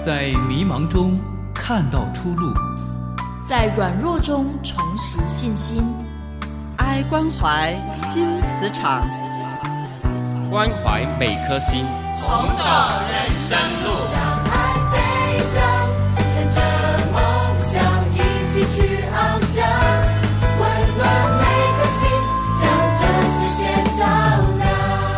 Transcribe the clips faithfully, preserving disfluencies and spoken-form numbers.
在迷茫中看到出路， 在软弱中重拾信心。 爱关怀新磁场， 关怀每颗心， 同走人生路。 让爱飞翔，乘着梦想一起去翱翔，温暖每颗心，将这世界照亮。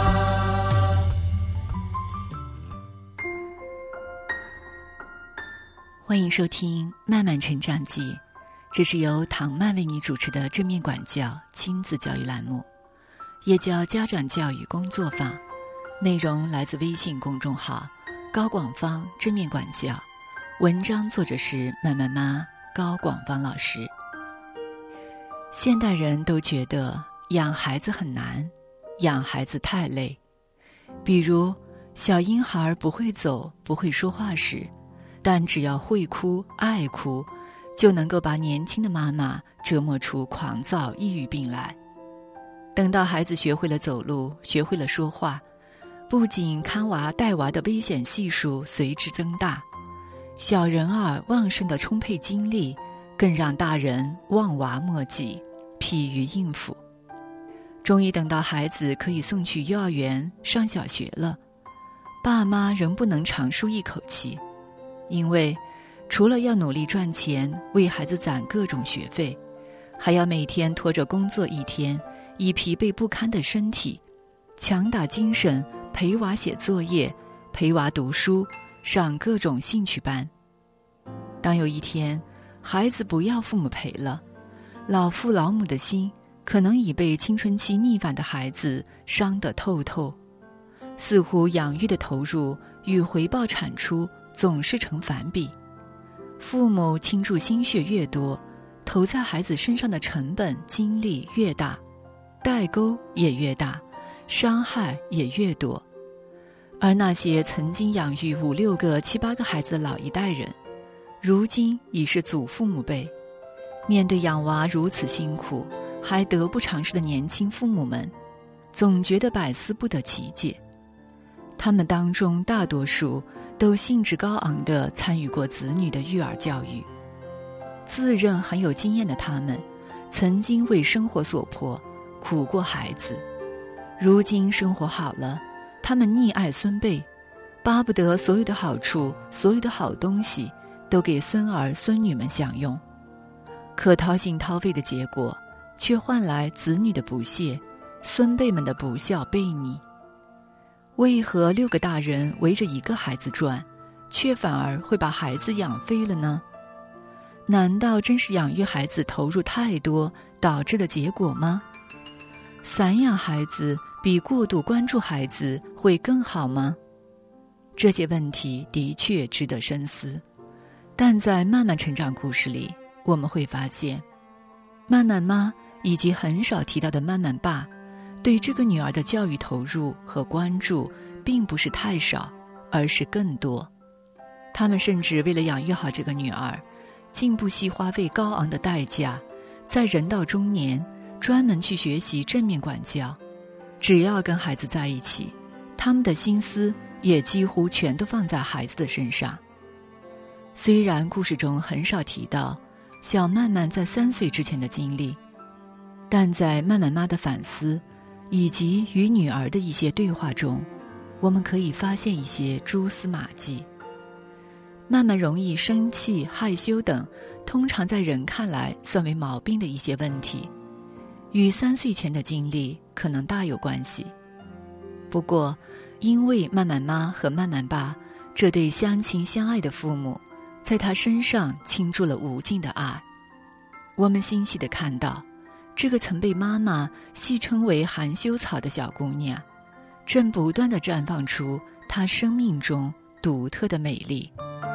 欢迎收听《慢慢成长记》，这是由唐曼为你主持的正面管教亲子教育栏目，也叫家长教育工作坊。内容来自微信公众号高广芳正面管教，文章作者是慢慢妈高广芳老师。现代人都觉得养孩子很难，养孩子太累。比如小婴孩不会走不会说话时，但只要会哭爱哭，就能够把年轻的妈妈折磨出狂躁抑郁病来。等到孩子学会了走路，学会了说话，不仅看娃带娃的危险系数随之增大，小人儿旺盛的充沛精力更让大人望娃莫及，疲于应付。终于等到孩子可以送去幼儿园上小学了，爸妈仍不能长舒一口气，因为除了要努力赚钱为孩子攒各种学费，还要每天拖着工作一天，以疲惫不堪的身体强打精神陪娃写作业，陪娃读书，上各种兴趣班。当有一天孩子不要父母陪了，老父老母的心可能已被青春期逆反的孩子伤得透透，似乎养育的投入与回报产出总是成反比。父母倾注心血越多，投在孩子身上的成本精力越大，代沟也越大，伤害也越多。而那些曾经养育五六个七八个孩子的老一代人，如今已是祖父母辈，面对养娃如此辛苦还得不偿失的年轻父母们，总觉得百思不得其解。他们当中大多数都兴致高昂地参与过子女的育儿教育，自认很有经验的他们，曾经为生活所迫，苦过孩子。如今生活好了，他们溺爱孙辈，巴不得所有的好处，所有的好东西都给孙儿孙女们享用。可掏心掏肺的结果，却换来子女的不屑，孙辈们的不孝悖逆。为何六个大人围着一个孩子转，却反而会把孩子养废了呢？难道真是养育孩子投入太多导致的结果吗？散养孩子比过度关注孩子会更好吗？这些问题的确值得深思，但在慢慢成长故事里，我们会发现，慢慢妈以及很少提到的慢慢爸对这个女儿的教育投入和关注并不是太少，而是更多。他们甚至为了养育好这个女儿，竟不惜花费高昂的代价，在人到中年专门去学习正面管教。只要跟孩子在一起，他们的心思也几乎全都放在孩子的身上。虽然故事中很少提到小曼曼在三岁之前的经历，但在曼曼妈的反思以及与女儿的一些对话中，我们可以发现一些蛛丝马迹。曼曼容易生气、害羞等，通常在人看来算为毛病的一些问题，与三岁前的经历可能大有关系。不过，因为曼曼妈和曼曼爸这对相亲相爱的父母，在她身上倾注了无尽的爱，我们欣喜地看到，这个曾被妈妈戏称为含羞草的小姑娘，正不断地绽放出她生命中独特的美丽。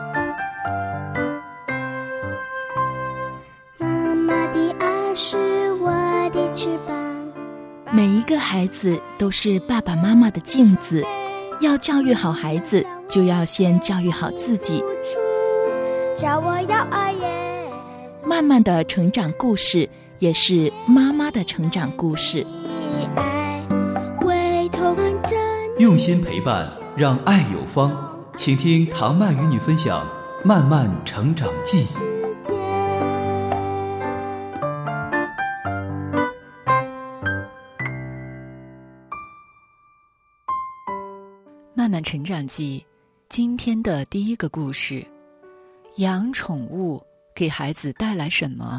妈妈的爱是我的翅膀， 每一个孩子都是爸爸妈妈的镜子，要教育好孩子，就要先教育好自己。 叫我要爱耶。 慢慢的成长故事，也是妈妈的成长故事。 用心陪伴，让爱有方。 请听唐曼与你分享《漫漫成长记》。 漫漫成长记，今天的第一个故事：养宠物给孩子带来什么？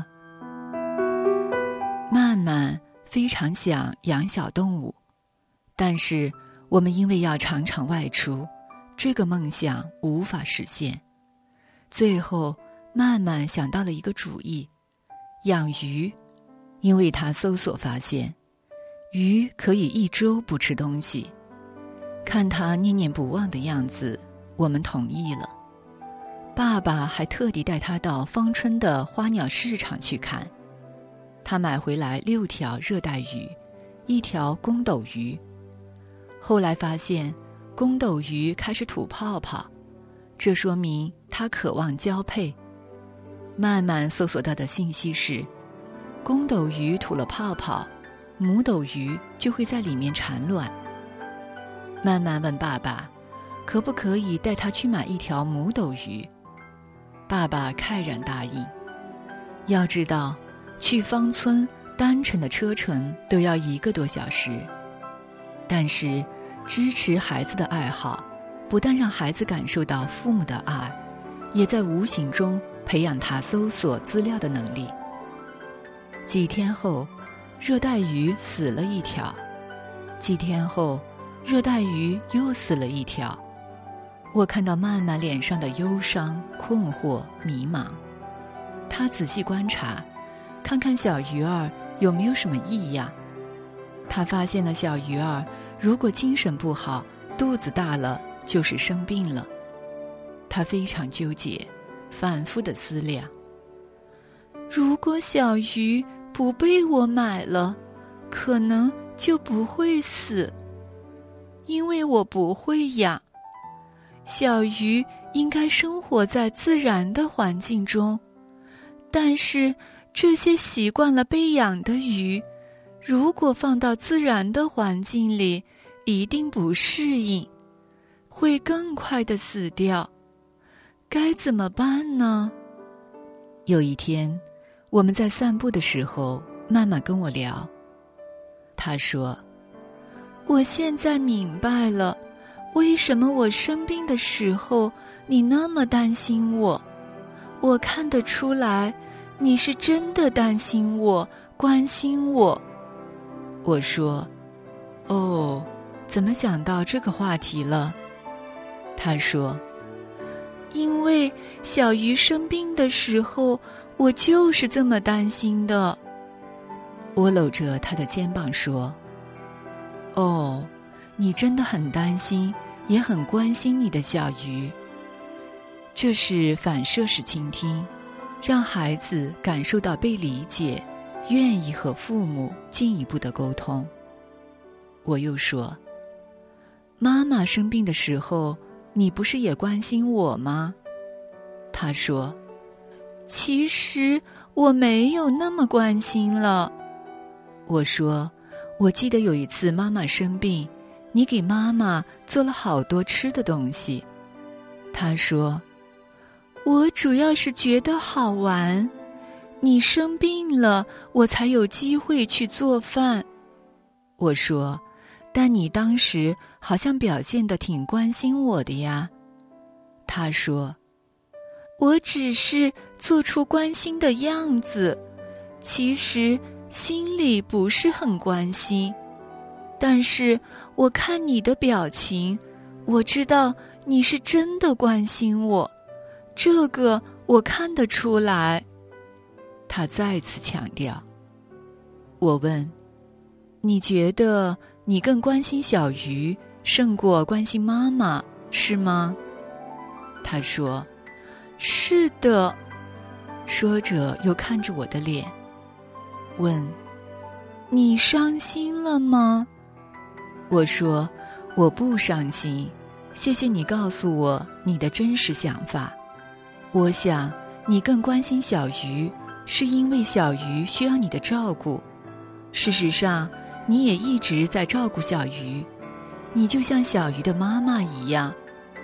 曼曼非常想养小动物，但是我们因为要常常外出，这个梦想无法实现。最后曼曼想到了一个主意，养鱼，因为她搜索发现鱼可以一周不吃东西。看她念念不忘的样子，我们同意了。爸爸还特地带她到芳村的花鸟市场去看，他买回来六条热带鱼，一条公斗鱼。后来发现公斗鱼开始吐泡泡，这说明它渴望交配。慢慢搜索到的信息是，公斗鱼吐了泡泡，母斗鱼就会在里面产卵。慢慢问爸爸，可不可以带他去买一条母斗鱼？爸爸慨然答应。要知道，去芳村单程的车程都要一个多小时。但是支持孩子的爱好，不但让孩子感受到父母的爱，也在无形中培养他搜索资料的能力。几天后，热带鱼死了一条，几天后，热带鱼又死了一条。我看到曼曼脸上的忧伤、困惑、迷茫。他仔细观察，看看小鱼儿有没有什么异样。他发现了小鱼儿如果精神不好，肚子大了，就是生病了。他非常纠结，反复地思量，如果小鱼不被我买了，可能就不会死，因为我不会养。小鱼应该生活在自然的环境中，但是这些习惯了被养的鱼，如果放到自然的环境里，一定不适应，会更快地死掉。该怎么办呢？有一天，我们在散步的时候，曼曼跟我聊。她说，我现在明白了，为什么我生病的时候你那么担心我。我看得出来，你是真的担心我，关心我。我说，哦，怎么讲到这个话题了？他说，因为小鱼生病的时候，我就是这么担心的。我搂着他的肩膀说，哦，你真的很担心，也很关心你的小鱼。这是反射式倾听，让孩子感受到被理解，愿意和父母进一步的沟通。我又说，妈妈生病的时候，你不是也关心我吗？他说，其实我没有那么关心了。我说，我记得有一次妈妈生病，你给妈妈做了好多吃的东西。他说，我主要是觉得好玩，你生病了，我才有机会去做饭。我说，但你当时好像表现得挺关心我的呀。他说，我只是做出关心的样子，其实心里不是很关心。但是我看你的表情，我知道你是真的关心我，这个我看得出来。他再次强调。我问，你觉得你更关心小鱼胜过关心妈妈，是吗？他说，是的。说着又看着我的脸，问，你伤心了吗？我说，我不伤心，谢谢你告诉我你的真实想法。我想你更关心小鱼，是因为小鱼需要你的照顾。事实上，你也一直在照顾小鱼，你就像小鱼的妈妈一样，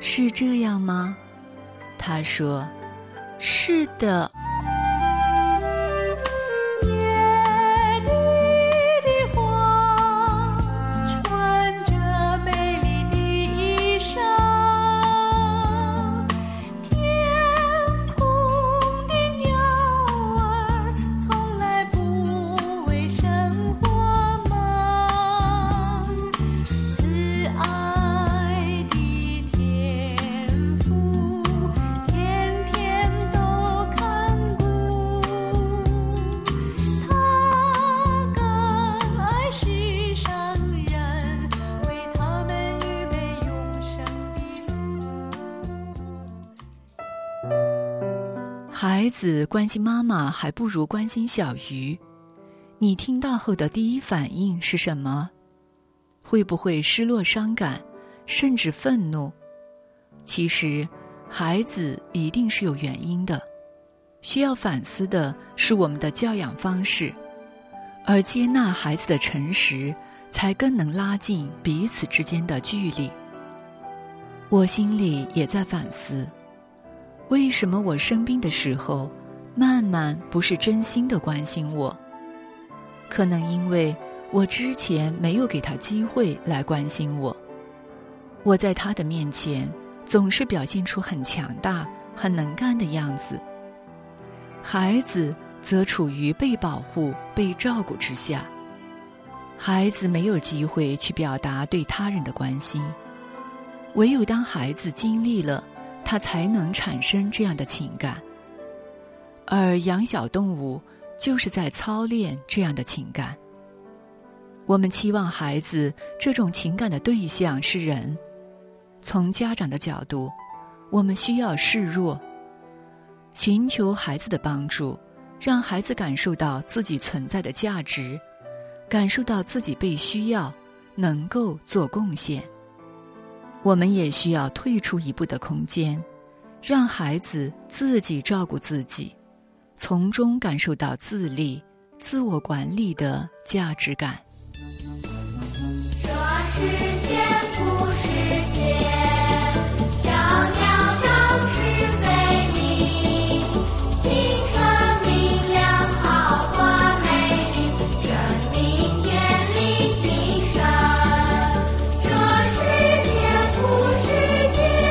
是这样吗？他说，是的。孩子关心妈妈还不如关心小鱼，你听到后的第一反应是什么？会不会失落伤感，甚至愤怒？其实孩子一定是有原因的，需要反思的是我们的教养方式，而接纳孩子的诚实，才更能拉近彼此之间的距离。我心里也在反思，为什么我生病的时候，曼曼不是真心的关心我？可能因为我之前没有给他机会来关心我，我在他的面前总是表现出很强大、很能干的样子，孩子则处于被保护、被照顾之下。孩子没有机会去表达对他人的关心，唯有当孩子经历了，他才能产生这样的情感。而养小动物就是在操练这样的情感。我们期望孩子这种情感的对象是人，从家长的角度，我们需要示弱，寻求孩子的帮助，让孩子感受到自己存在的价值，感受到自己被需要，能够做贡献。我们也需要退出一步的空间，让孩子自己照顾自己，从中感受到自立、自我管理的价值感。 这世界不世界，小鸟展翅飞鸣，清澈明亮，好花美丽，生命天理精神。这世界不世界，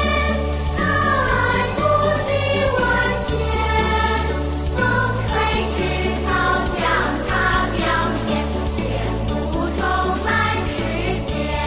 爱不及万千，风吹枝草将它表现，天不充满世界。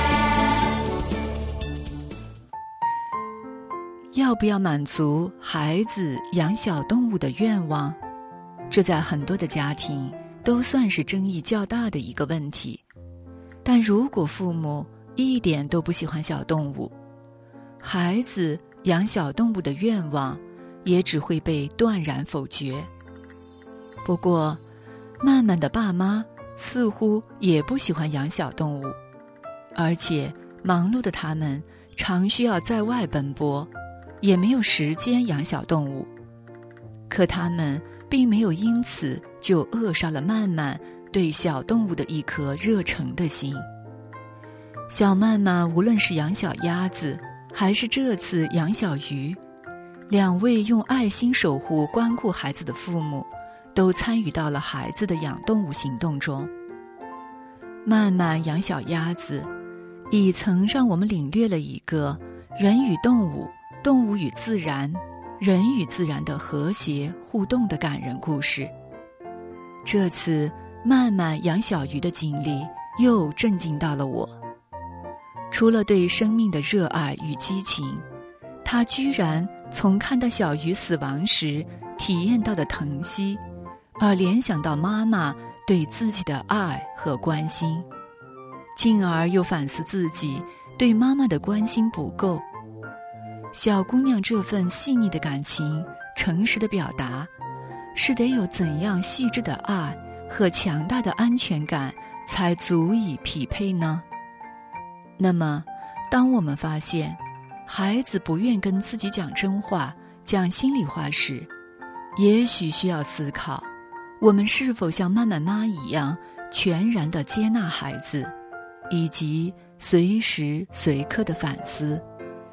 要不要满足孩子养小动物的愿望？这在很多的家庭都算是争议较大的一个问题。但如果父母一点都不喜欢小动物，孩子养小动物的愿望也只会被断然否决。不过，曼曼的爸妈似乎也不喜欢养小动物，而且忙碌的他们常需要在外奔波，也没有时间养小动物。可他们并没有因此就扼杀了曼曼对小动物的一颗热诚的心。小曼曼无论是养小鸭子，还是这次养小鱼，两位用爱心守护关顾孩子的父母，都参与到了孩子的养动物行动中。曼曼养小鸭子，已曾让我们领略了一个人与动物、动物与自然、人与自然的和谐互动的感人故事。这次曼曼养小鱼的经历又震惊到了我。除了对生命的热爱与激情，他居然从看到小鱼死亡时体验到的疼惜，而联想到妈妈对自己的爱和关心，进而又反思自己对妈妈的关心不够。小姑娘这份细腻的感情、诚实的表达，是得有怎样细致的爱和强大的安全感才足以匹配呢？那么，当我们发现孩子不愿跟自己讲真话、讲心里话时，也许需要思考，我们是否像曼曼妈一样全然地接纳孩子，以及随时随刻的反思。 我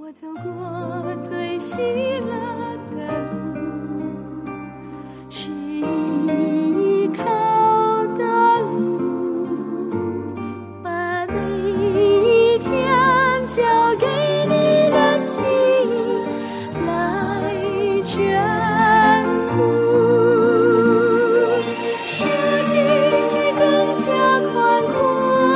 我走过最喜乐的路，是依靠的路，把每一天交给你的心来眷顾，世界却更加宽阔，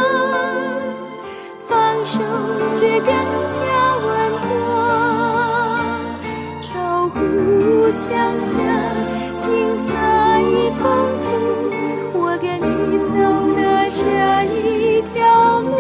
放手却更加稳妥，超乎想象，精彩丰富，我跟你走的这一条路，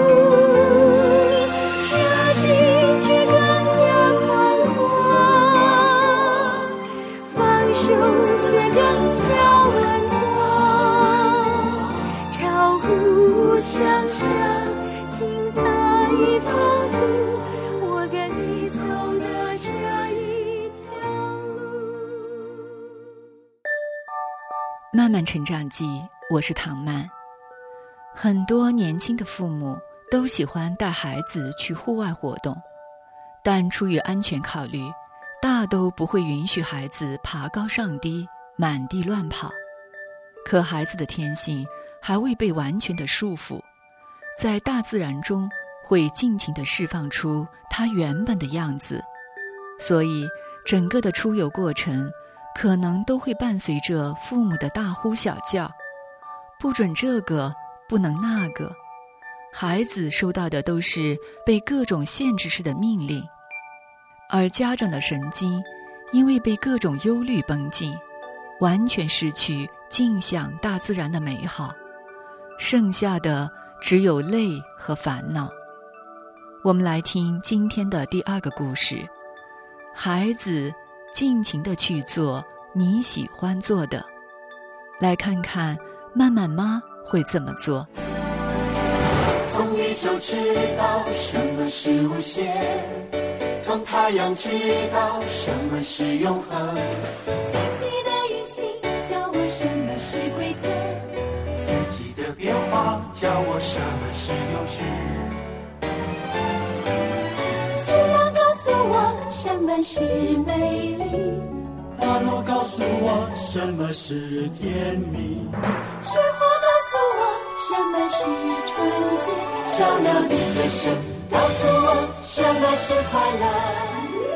设计却更加宽阔，放手却更加稳妥，超乎想象，精彩丰富，我跟你走的这一条路。 慢慢成长记，我是唐曼。很多年轻的父母都喜欢带孩子去户外活动，但出于安全考虑，大都不会允许孩子爬高上低，满地乱跑。可孩子的天性还未被完全的束缚，在大自然中会尽情地释放出它原本的样子，所以整个的出游过程可能都会伴随着父母的大呼小叫，不准这个，不能那个。孩子收到的都是被各种限制式的命令，而家长的神经因为被各种忧虑绷紧，完全失去尽享大自然的美好，剩下的只有累和烦恼。我们来听今天的第二个故事，孩子尽情地去做你喜欢做的。来看看慢慢妈会怎么做。 从宇宙知道什么是无限，从太阳知道什么是永恒， 星际的运行教我什么是规则， 四季的变化教我什么是有序， 夕阳告诉我什么是美丽， 花落告诉我什么是甜蜜， 雪花告诉我什么是纯洁， 小鸟的歌声告诉我什么是快乐。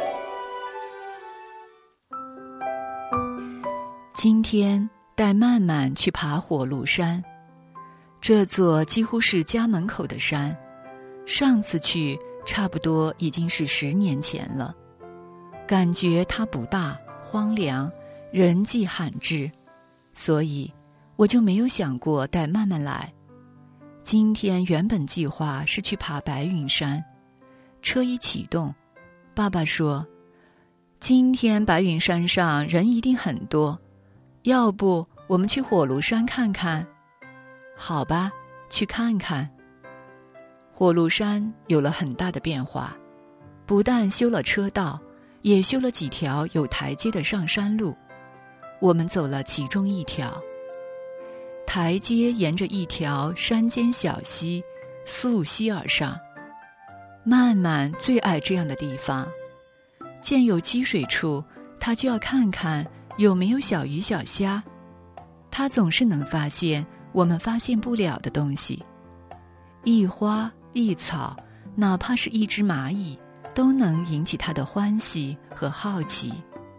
今天带曼曼去爬火炉山，这座几乎是家门口的山，上次去差不多已经是十年前了。感觉它不大，荒凉，人迹罕至，所以我就没有想过带曼曼来。今天原本计划是去爬白云山，车一启动，爸爸说今天白云山上人一定很多，要不我们去火炉山看看？好吧，去看看。火炉山有了很大的变化，不但修了车道，也修了几条有台阶的上山路。我们走了其中一条，台阶沿着一条山间小溪溯溪而上。曼曼最爱这样的地方，见有积水处，她就要看看有没有小鱼小虾。她总是能发现我们发现不了的东西，一花一草，哪怕是一只蚂蚁，都能引起她的欢喜和好奇。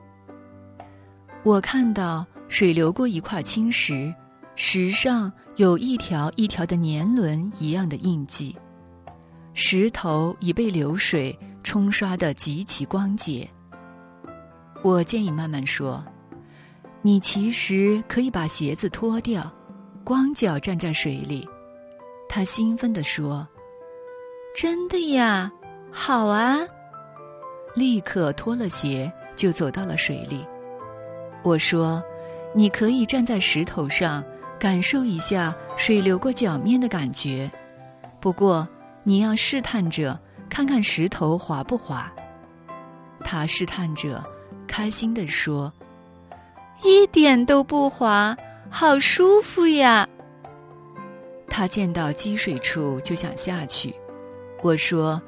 我看到水流过一块青石，石上有一条一条的年轮一样的印记，石头已被流水冲刷得极其光洁。我建议曼曼说，你其实可以把鞋子脱掉，光脚站在水里。她兴奋地说，真的呀？好啊！立刻脱了鞋就走到了水里。我说，你可以站在石头上，感受一下水流过脚面的感觉，不过你要试探着看看石头滑不滑。他试探着开心地说，一点都不滑，好舒服呀。他见到积水处就想下去，我说，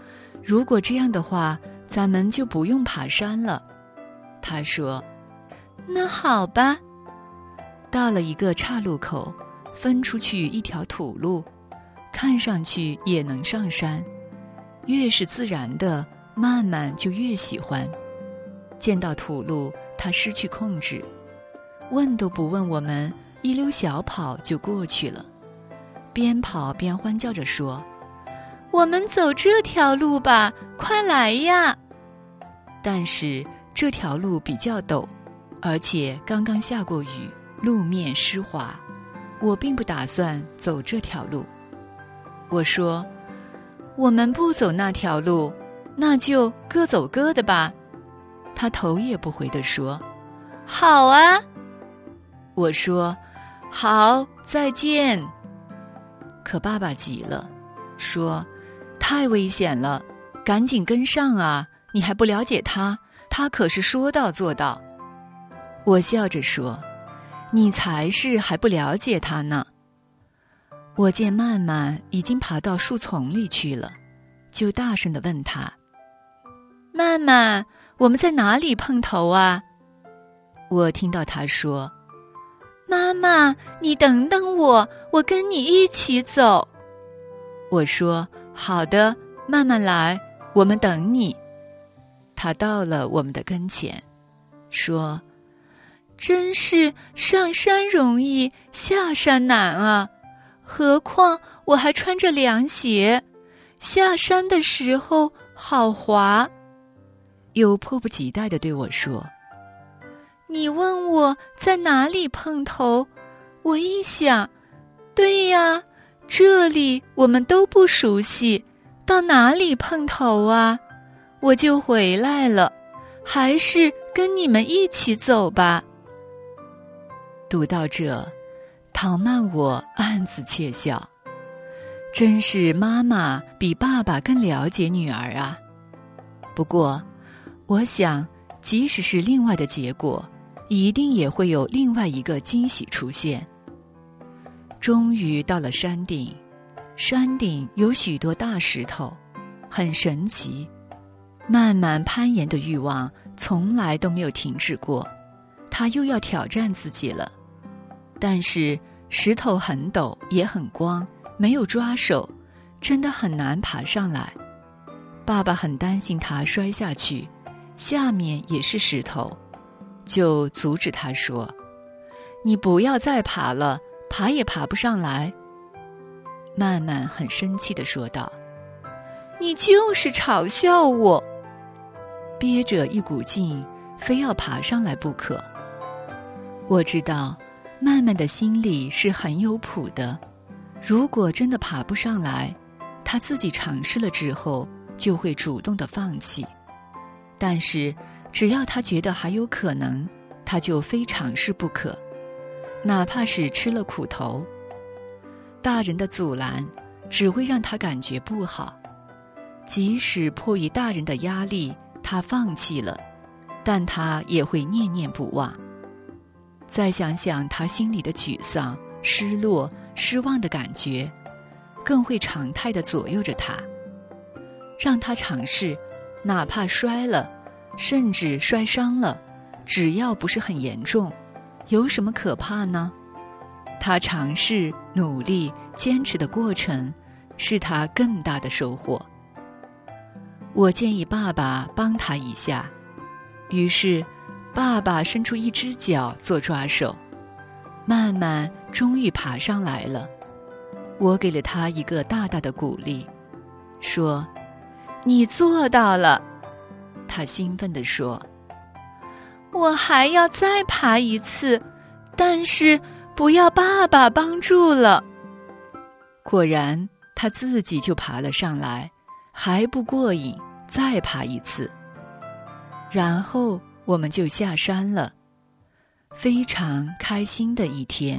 如果这样的话，咱们就不用爬山了。他说， 那好吧。 到了一个岔路口，分出去一条土路，看上去也能上山。越是自然的，慢慢就越喜欢。见到土路，他失去控制，问都不问我们，一溜小跑就过去了，边跑边欢叫着说， 我们走这条路吧，快来呀！ 但是这条路比较陡，而且刚刚下过雨，路面湿滑，我并不打算走这条路。我说，我们不走那条路，那就各走各的吧。他头也不回地说， 好啊。 我说，好，再见。可爸爸急了，说，太危险了，赶紧跟上啊，你还不了解他，他可是说到做到。我笑着说，你才是还不了解他呢。我见曼曼已经爬到树丛里去了，就大声地问他， 曼曼，我们在哪里碰头啊？ 我听到他说， 妈妈，你等等我，我跟你一起走。 我说，好的，慢慢来，我们等你。他到了我们的跟前，说， 真是上山容易下山难啊，何况我还穿着凉鞋，下山的时候好滑。 又迫不及待地对我说， 你问我在哪里碰头，我一想，对呀，这里我们都不熟悉，到哪里碰头啊？我就回来了，还是跟你们一起走吧。 读到这，唐曼我暗自窃笑，真是妈妈比爸爸更了解女儿啊。不过我想，即使是另外的结果，一定也会有另外一个惊喜出现。终于到了山顶，山顶有许多大石头，很神奇。慢慢攀岩的欲望从来都没有停止过，他又要挑战自己了。但是石头很陡，也很光，没有抓手，真的很难爬上来。爸爸很担心他摔下去，下面也是石头，就阻止他说，你不要再爬了，爬也爬不上来。慢慢很生气地说道， 你就是嘲笑我。 憋着一股劲，非要爬上来不可。我知道慢慢的心里是很有谱的，如果真的爬不上来，他自己尝试了之后就会主动的放弃。但是只要他觉得还有可能，他就非尝试不可，哪怕是吃了苦头。大人的阻拦只会让他感觉不好，即使迫于大人的压力他放弃了，但他也会念念不忘。再想想他心里的沮丧、失落、失望的感觉，更会常态地左右着他，让他尝试，哪怕摔了，甚至摔伤了，只要不是很严重，有什么可怕呢？他尝试、努力、坚持的过程，是他更大的收获。我建议爸爸帮他一下，于是爸爸伸出一只脚做抓手，慢慢终于爬上来了。我给了他一个大大的鼓励，说，你做到了。他兴奋地说， 我还要再爬一次，但是不要爸爸帮助了。 果然他自己就爬了上来，还不过瘾，再爬一次。然后我们就下山了，非常开心的一天。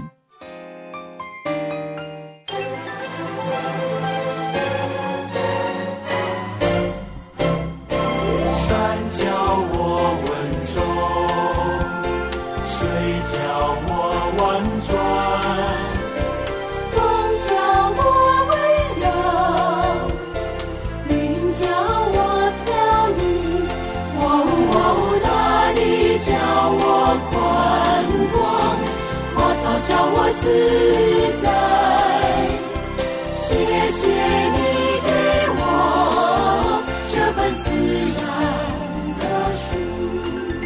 山教我稳重，水教我婉转， 风教我温柔，云教我自在。谢谢你给我这本自然的书。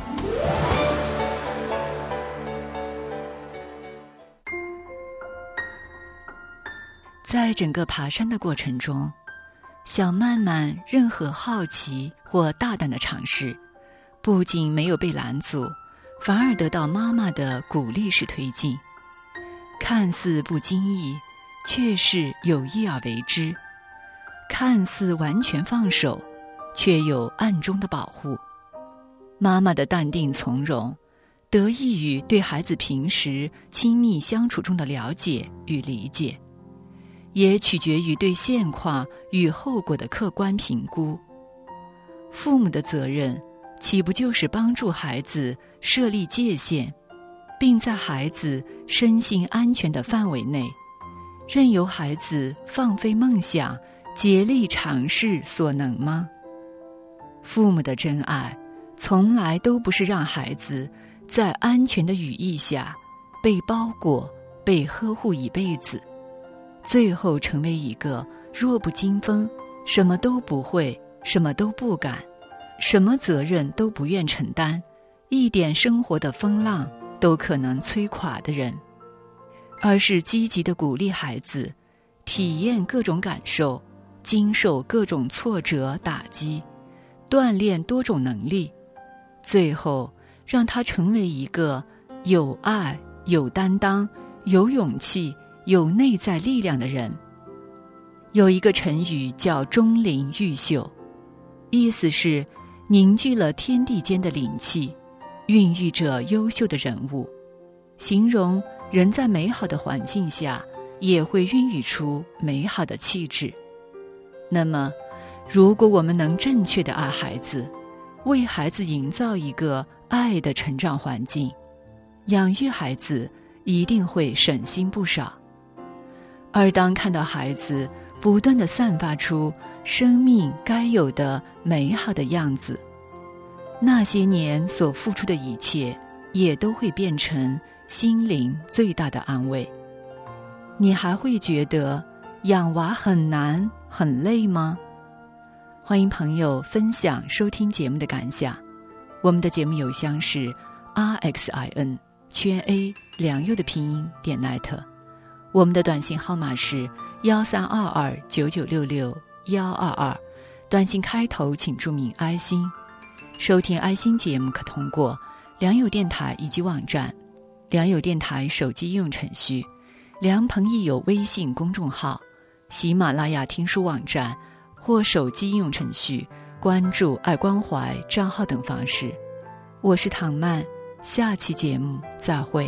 在整个爬山的过程中，小曼曼任何好奇或大胆的尝试，不仅没有被拦阻，反而得到妈妈的鼓励式推进。看似不经意，却是有意而为之；看似完全放手，却有暗中的保护。妈妈的淡定从容，得益于对孩子平时亲密相处中的了解与理解，也取决于对现况与后果的客观评估。父母的责任岂不就是帮助孩子设立界限，并在孩子身心安全的范围内，任由孩子放飞梦想，竭力尝试所能吗？父母的真爱从来都不是让孩子在安全的羽翼下被包裹、被呵护一辈子，最后成为一个弱不禁风、什么都不会、什么都不敢、什么责任都不愿承担、一点生活的风浪都可能摧垮的人，而是积极地鼓励孩子体验各种感受，经受各种挫折打击，锻炼多种能力，最后让他成为一个有爱、有担当、有勇气、有内在力量的人。有一个成语叫钟灵毓秀，意思是凝聚了天地间的灵气，孕育着优秀的人物，形容人在美好的环境下也会孕育出美好的气质。那么如果我们能正确地爱孩子，为孩子营造一个爱的成长环境，养育孩子一定会省心不少。而当看到孩子不断地散发出生命该有的美好的样子，那些年所付出的一切也都会变成心灵最大的安慰。你还会觉得养娃很难很累吗？欢迎朋友分享收听节目的感想。我们的节目邮箱是 r x i n 圈 a 良佑的拼音点 net， 我们的短信号码是幺三二二九九六六幺二二，短信开头请注明爱心。收听爱心节目可通过良友电台以及网站、良友电台手机应用程序、良朋益友微信公众号、喜马拉雅听书网站或手机应用程序关注爱关怀账号等方式。我是唐曼，下期节目再会。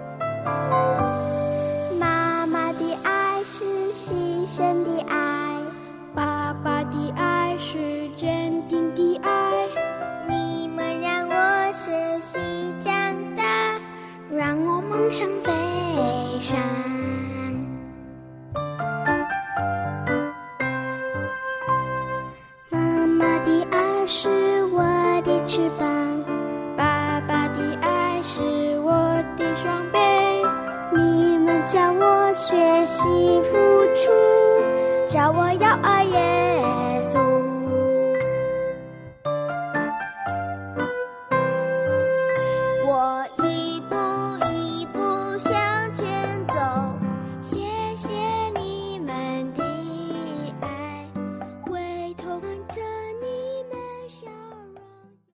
妈妈的爱是牺牲的爱， 爸爸的爱是坚定的爱， 你们让我学习长大，让我梦想飞翔。妈妈的爱是我的翅膀， 爸爸的爱是我的双臂， 你们教我学习付出，教我要爱也